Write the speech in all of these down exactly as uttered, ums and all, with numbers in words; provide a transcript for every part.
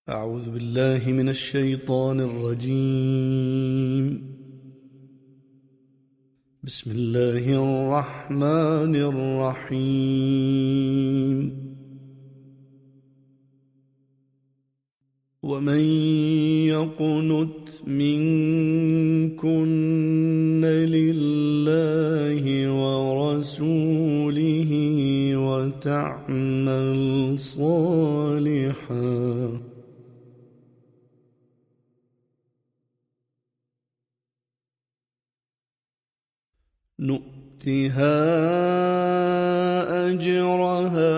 أعوذ بالله من الشيطان الرجيم. بسم الله الرحمن الرحيم. ومن يقنت منكن لله ورسوله وتعمل صالحا نؤتها أجرها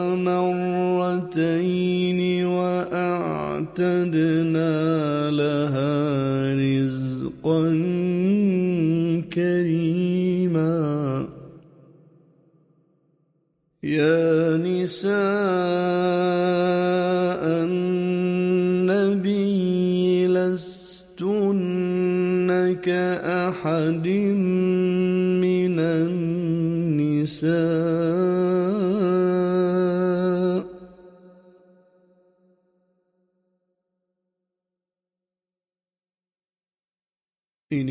مرتين وأعتدنا لها رزقا كريما. يا نساء النبي لستن كأحد من النساء إن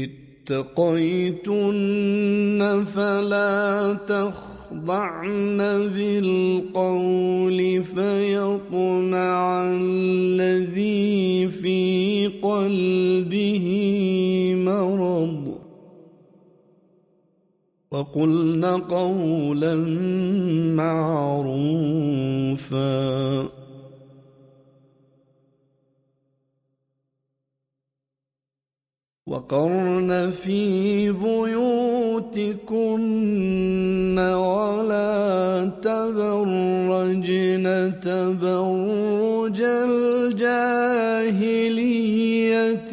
اتقيتن فلا تخضعن بالقول فيطمع الذي في قلبه مرض وقلن قولا معروفا. وقرن في بيوتكن ولا تبرجن تبرج الجاهلية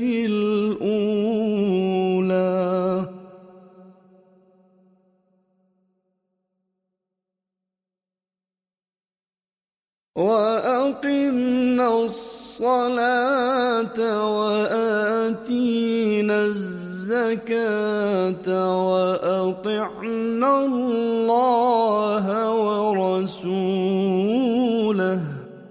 الأولى وأقمنا الصلاة وآتينا الزكاة وأطعنا الله ورسوله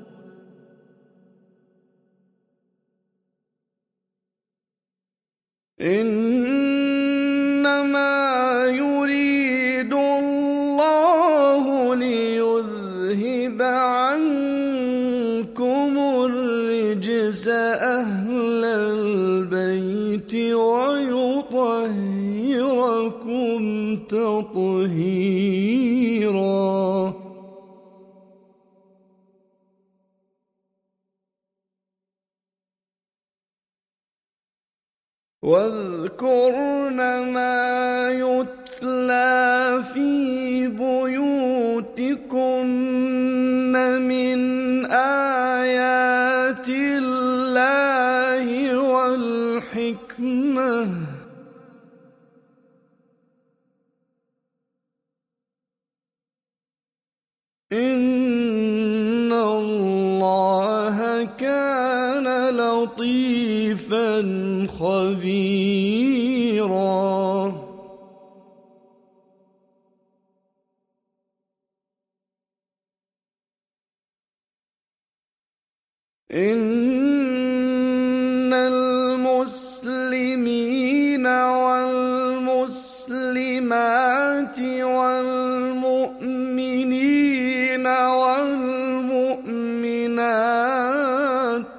إنما يريد الله ليذهب عنكم الرجس أهل البيت ويطهركم تطهيرا. واذكرن ما يتلى في بيوتكن من آيات الله والحكمة إن الله كان لطيفا خبيرا. إن المسلمين والمسلمات والمؤمنين والمؤمنات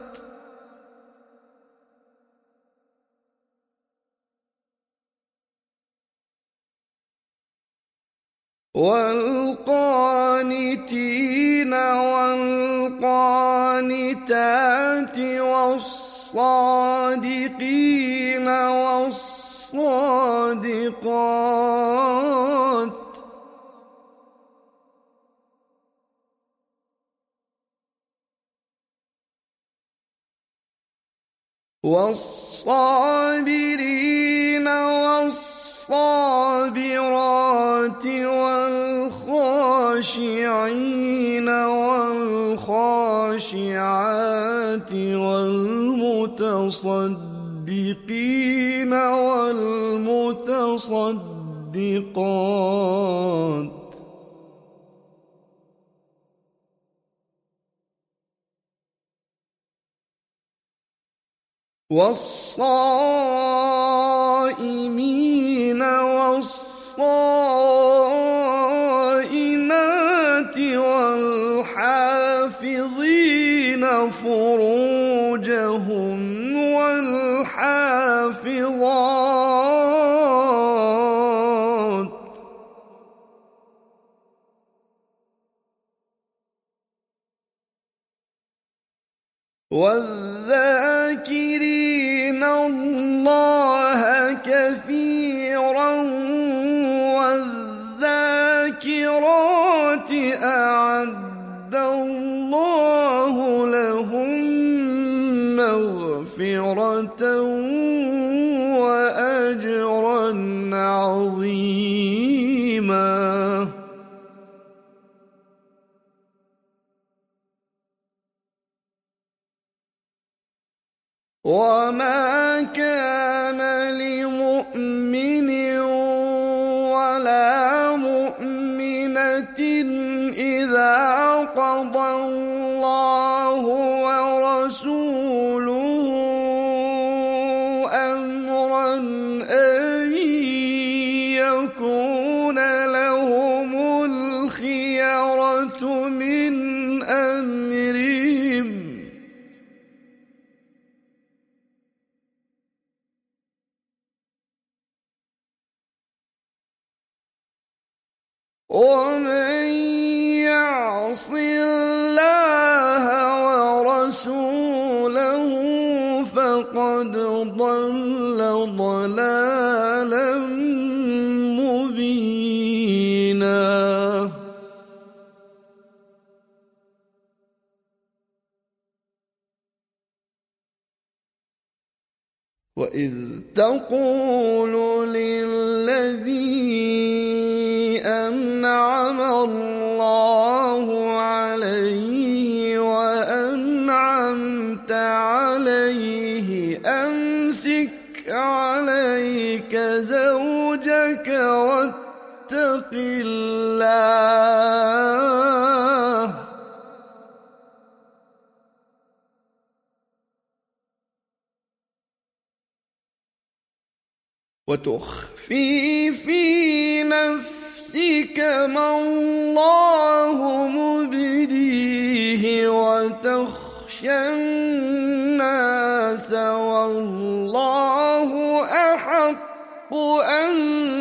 والقانتين والقانتات والصادقين والصادقات والصابرين والصابرات والخاشعين والخاشعات والمتصدقين والمتصدقات والصائمين والصائمات والحافظين فروجهم والحافظات والذاكرين الله كثيرا والذاكرات أعد الله لهم مغفرة وأجرا عظيما. وما كان لمؤمن ولا مؤمنة إذا قضى الله ورسوله أمرا أن يكون لهم الخيرة من أمرهم ومن يعص الله ورسوله فقد ضل ضلالا مبينا. وإذ تقول للذي أنعم الله عليه وأنعمت عليه أمسك عليك زوجك واتق الله وتخفي في نفسك ما الله مبديه وتخشى الناس والله أحق أن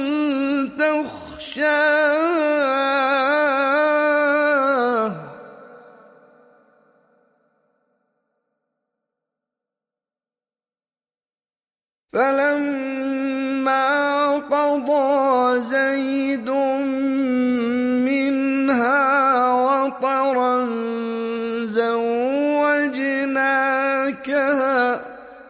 تخشاه. فلما قضى زيد منها وطرا زوجناكها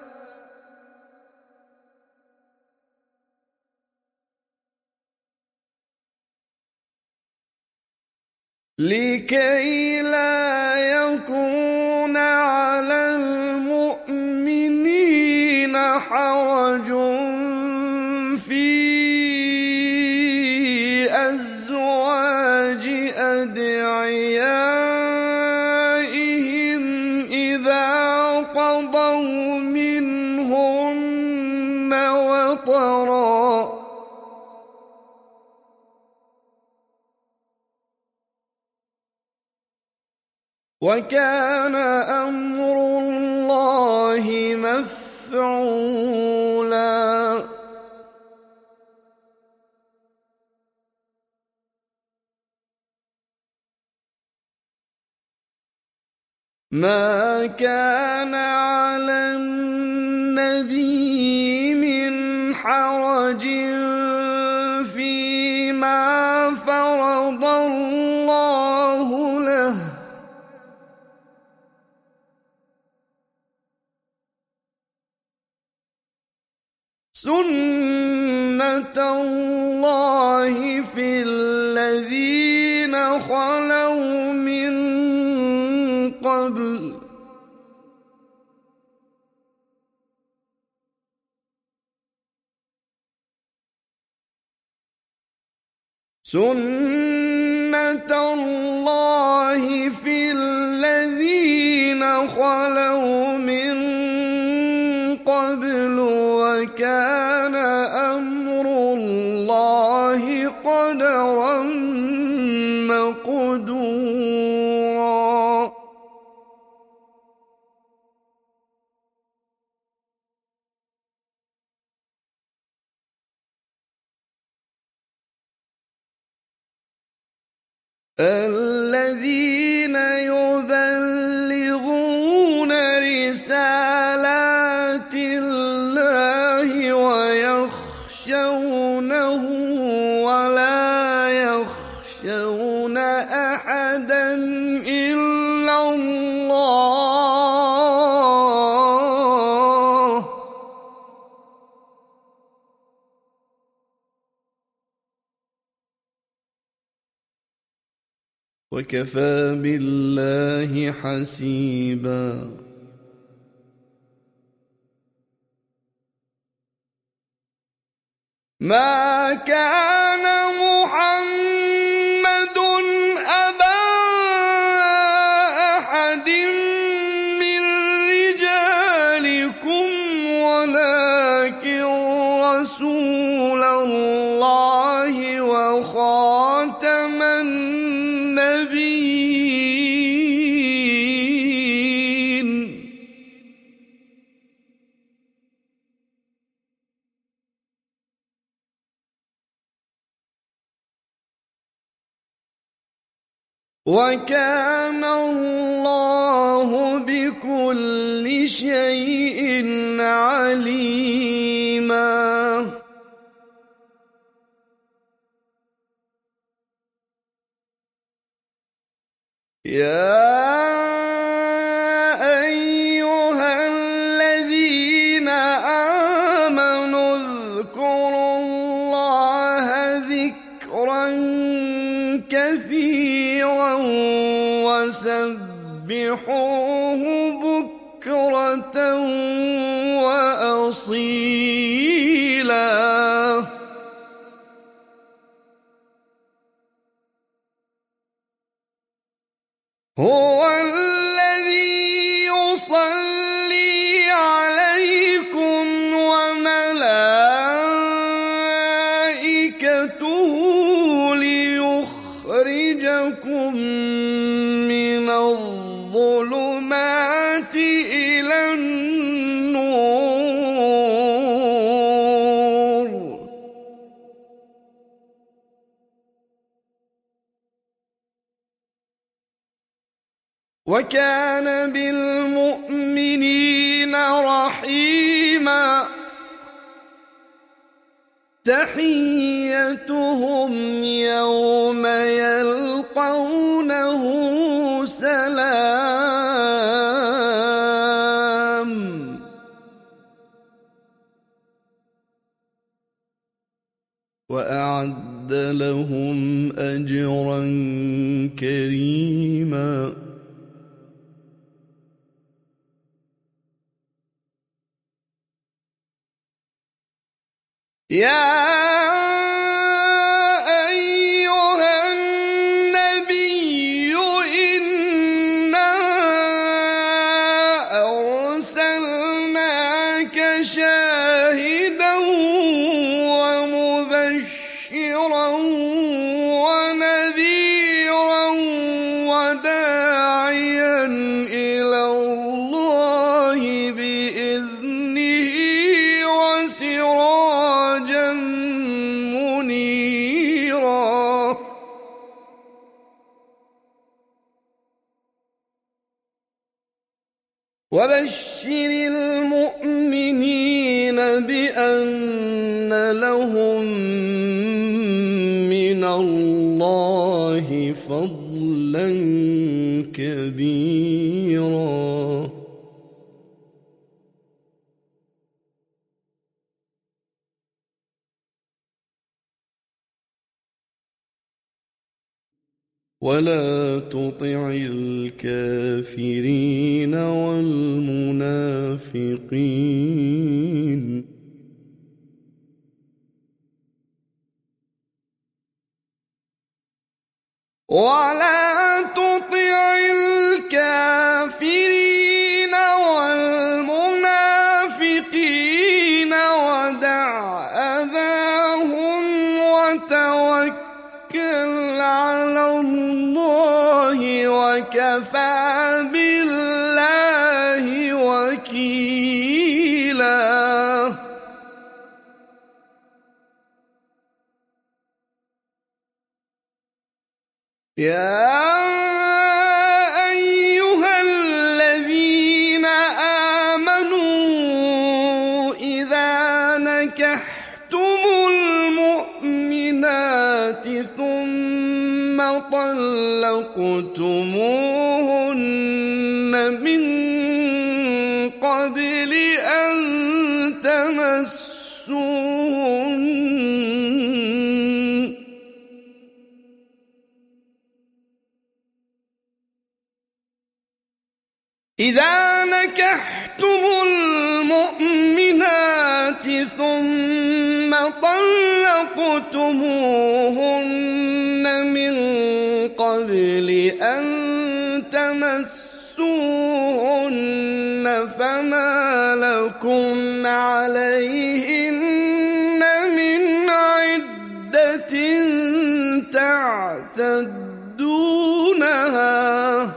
لكي لا يكون على المؤمنين حرج في أزواج أدعيائهم إذا قضوا منهن وطرا وكان أمر الله مفعولا. ما كان على النبي من حرج فيما فرض الله له سنة الله في الذين خلوا من قبل سنة الله في الذين خلوا من قبل الذين يبلغون رسالات الله ويخشونه ولا يخشون أحدا إلا الله وكفى بالله حسيبا. ما كان محمد أبا أحد من رجالكم ولكن رسول الله وخاتم النبيين. وكان الله بكل شيء عليما. يا أيها الذين آمنوا اذكروا الله ذكرا كثيرا وسبحوه بكرة وأصيلا. هو الذي يصلي عليكم وملائكته ليخرجكم من الظلمات إلى النور. وكان بالمؤمنين رحيما. تحيتهم يوم يلقونه سلام. وأعد لهم أجرا كريما. يا أيها النبي إنا أرسلناك شاهدا ومبشرا ونذيرا وداعيا إلى الله بإذنه وسراجا منيرا. وبشر المؤمنين بأن لهم من الله فضلا كبيرا. ولا تطع الكافرين والمنافقين ولا تطع الكافرين والمنافقين ودع أذاهم وتوكل على الله وكفى بالله وكيلا. يا أيها الذين آمنوا إذا نكحتم المؤمنات ثم طلقتموهن من قبل أن تمسوهن إذا نكحتم المؤمنات ثم طلقتموهن من قبل أن تمسوهن فما لكم عليهن من عدة تعتدونها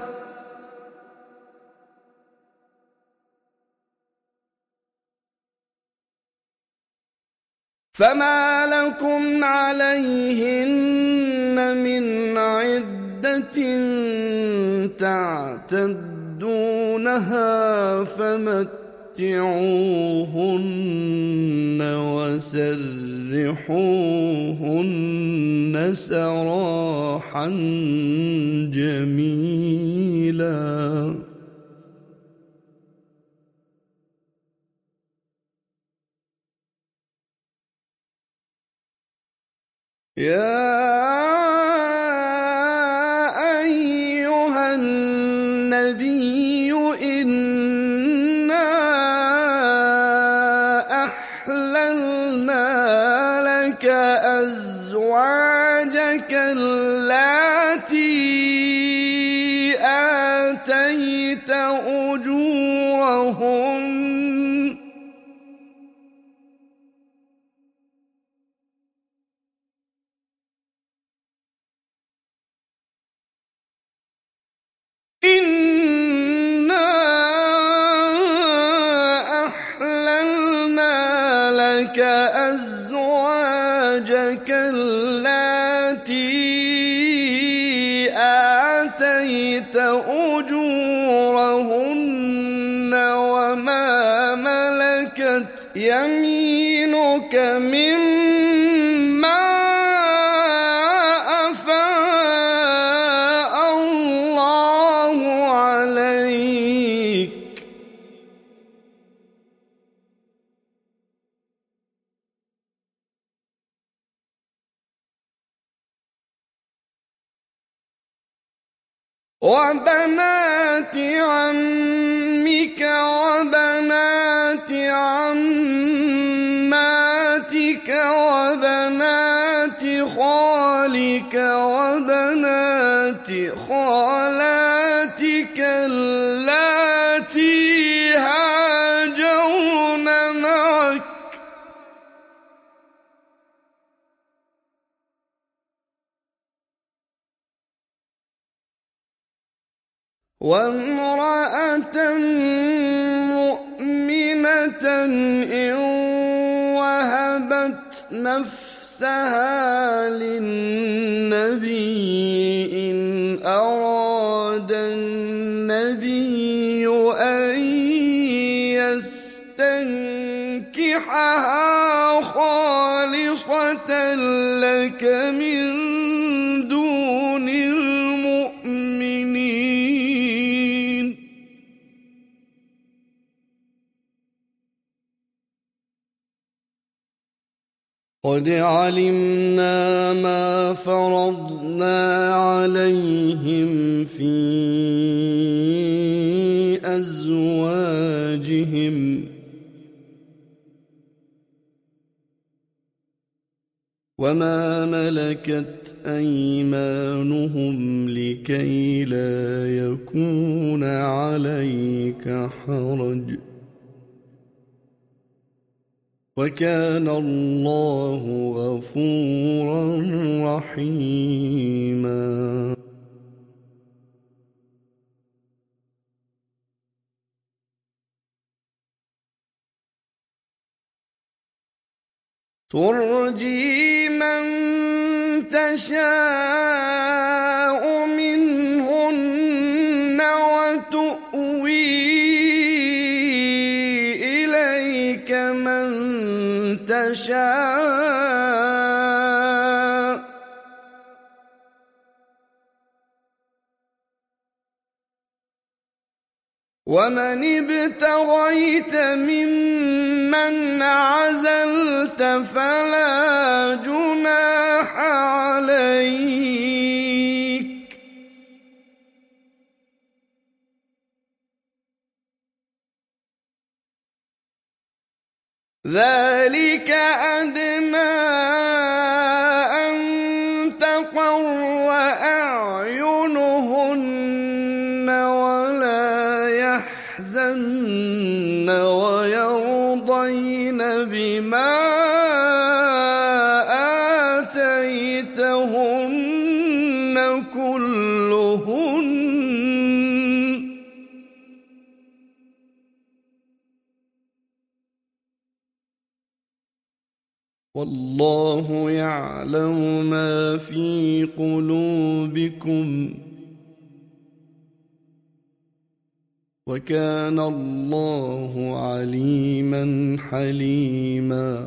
فما لكم عليهن من عدة تعتدونها فمتعوهن وسرحوهن سراحا جميلا. يا أيها النبي إنا أحللنا لك أزواجك اللاتي آتيت أجورهن إنا أحللنا لك أزواجك اللاتي آتيت أجورهن وما ملكت يمينك مما وبنات عمك وبنات عماتك وبنات خالك وبنات خالاتك اللاتي هاجرن معك وامرأة مؤمنة إن وهبت نفسها للنبي إن أراد النبي أن يستنكحها خالصة لك من دون المؤمنين. قد علمنا ما فرضنا عليهم في أزواجهم وما ملكت أيمانهم لكي لا يكون عليك حرج وكان الله غفورا رحيما. ترجي من تشاء يشاء ومن ابتغيت ممن عزلت فلا جناح عليك ذلك أدنى أن تقر أعينهن ولا يحزن ويرضين بما آتيتهن كلهن والله يعلم ما في قلوبكم وكان الله عليما حليما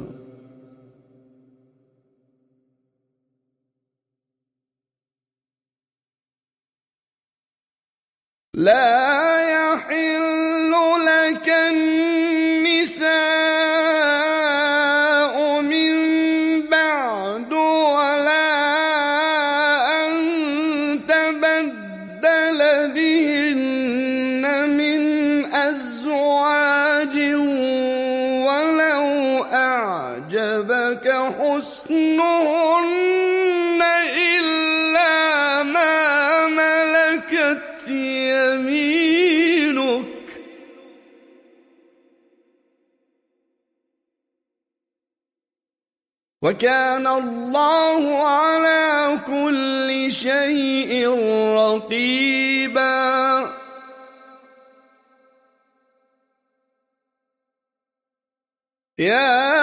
لا يحل لك النساء من بعد ولا أن تبدل بهن من أزواج ولو أعجبك حسنهن إلا ما ملكت يمينك وكان الله على كل شيء رقيبا يا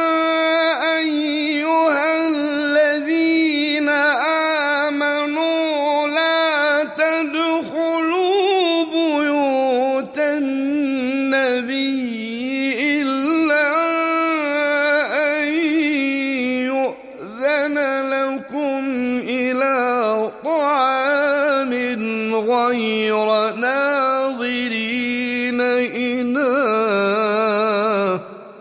أيها الذين آمنوا لا تدخلوا بيوت النبي إلا أن يؤذن لكم إلى طعام غير ناظرين إناه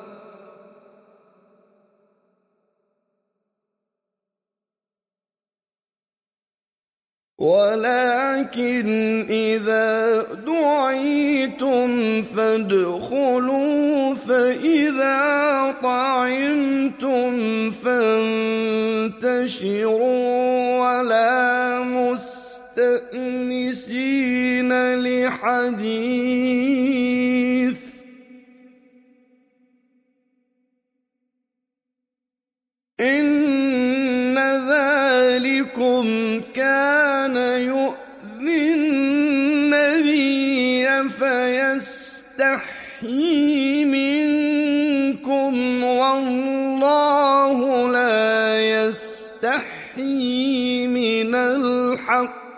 ولكن إذا دعيتم فادخلوا فإذا طعمتم فانتشروا ولا مستأنسين لحديث إن ذلكم كان يؤذي النبي فيستحيي منكم والله لا يستحيي من الحق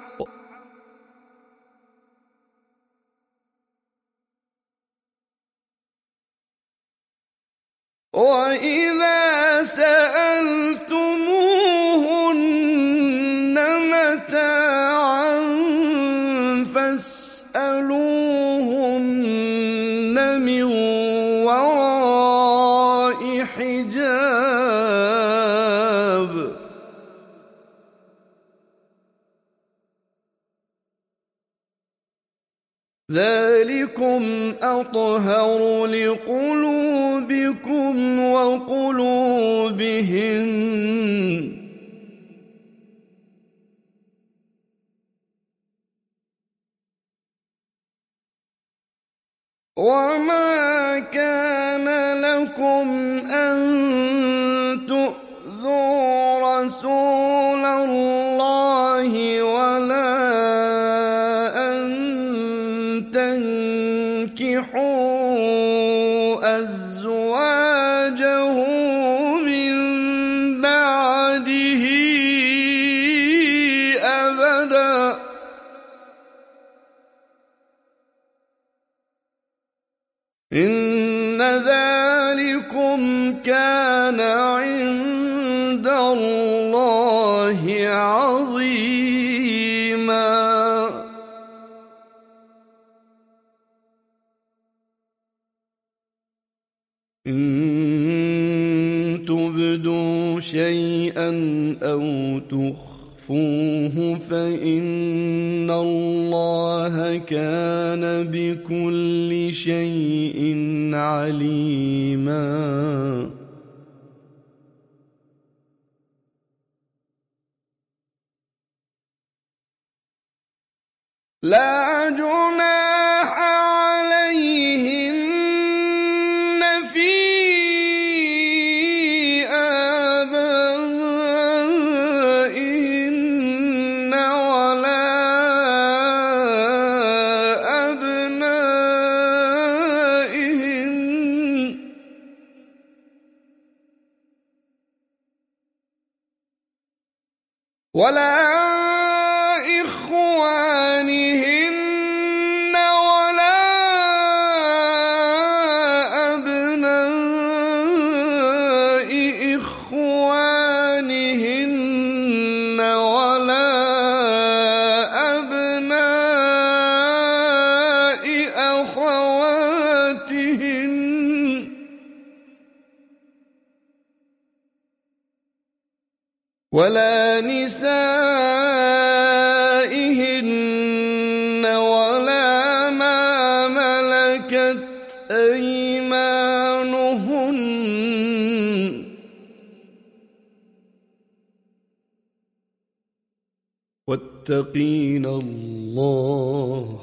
وإذا سألتموهن متاعا فاسألوهن من وراء حجاب ذلكم أطهر لقلوبكم وقلوبهن وما كان لكم أن تؤذوا رسول الله ولا تنكحوا أزواجه من بعده أبدا إن ذلكم ذلكم كان عند الله عظيما. إن تبدوا شيئا أو تخفوه فإن الله كان بكل شيء عليما. لا جناح عليهن في آبائهن ولا أبنائهن ولا إخوانهن ولا أبناء إخوانهن ولا أبناء أخواتهن ولا نسائهن ولا ما ملكت أيمانهن واتقين الله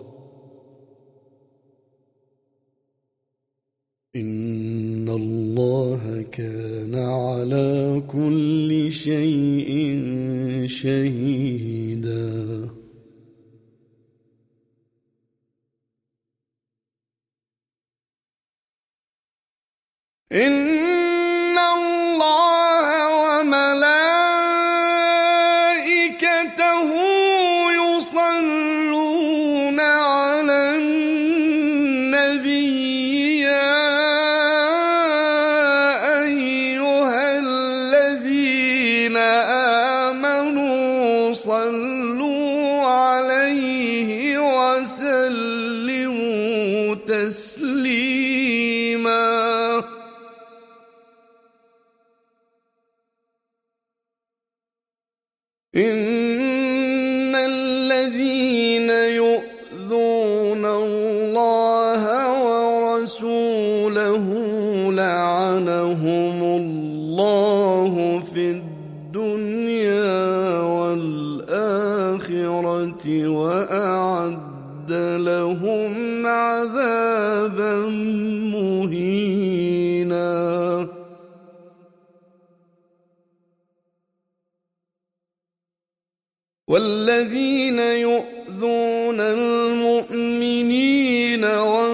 إن الله كان على كل شيء شهيدا. إن الله وملائكته يصلون على النبي يا أيها الذين آمنوا صلوا عليه وسلموا تسليما. إن الذين يؤذون الله ورسوله لعنهم الله في الدنيا والآخرة وأعد لهم عذابا مهينا. والذين يؤذون المؤمنين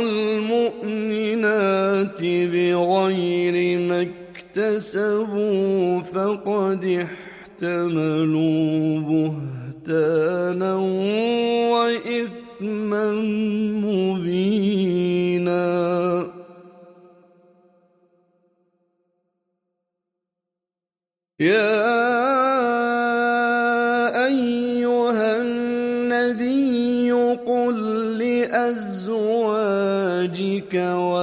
والمؤمنات بغير ما اكتسبوا فقد احتملوا بهتانا وإثما مبينا. يا لأزواجك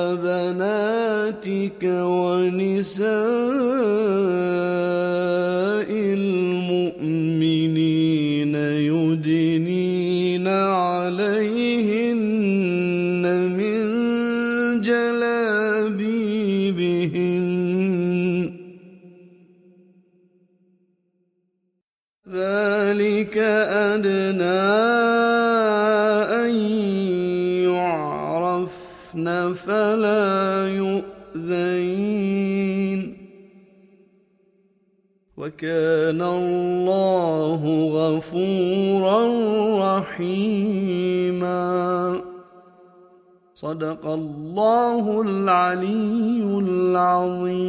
وبناتك ونساء المؤمنين يدنين عليهن من جلابيبهن ذلك أدنى فلا يؤذين وكان الله غفورا رحيما. صدق الله العلي العظيم.